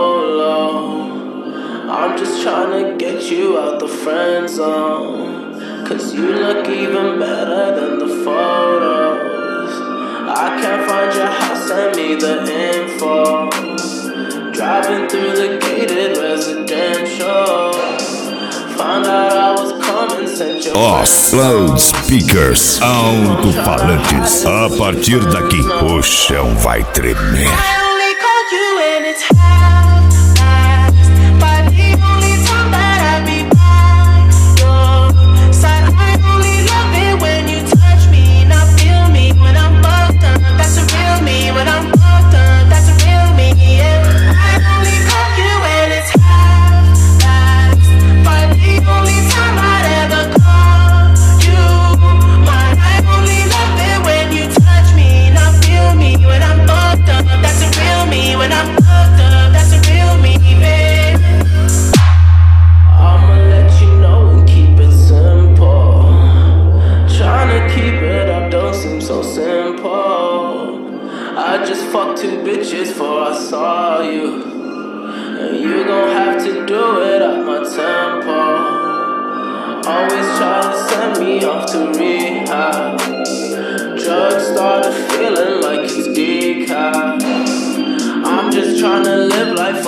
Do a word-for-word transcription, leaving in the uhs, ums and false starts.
low. I'm just trying to get you out the friend zone, cause you look even better than the photos. I can't find your house, send me the info. Driving through the gated residential, found out I was coming, sent your Os Loudspeakers, alto-falantes. A partir daqui, o chão vai tremer. I only call you when it's half-past, but the only time that I be by your side. I only love it when you touch me, not feel me when I'm fucked up. That's a real me when I'm fucked up. That's a real me, yeah. I only call you when it's half-past, but the only time I'd ever call you mine. I only love it when you touch me, not feel me when I'm fucked up. That's a real me when I'm fucked up. That's a real me, babe. I'ma let you know and keep it simple. Tryna keep it up don't seem so simple. I just fucked two bitches before I saw you, and you gon' have to do it at my tempo. Always try to send me off to rehab. Drugs started feeling like it's decaf. I'm just tryna live life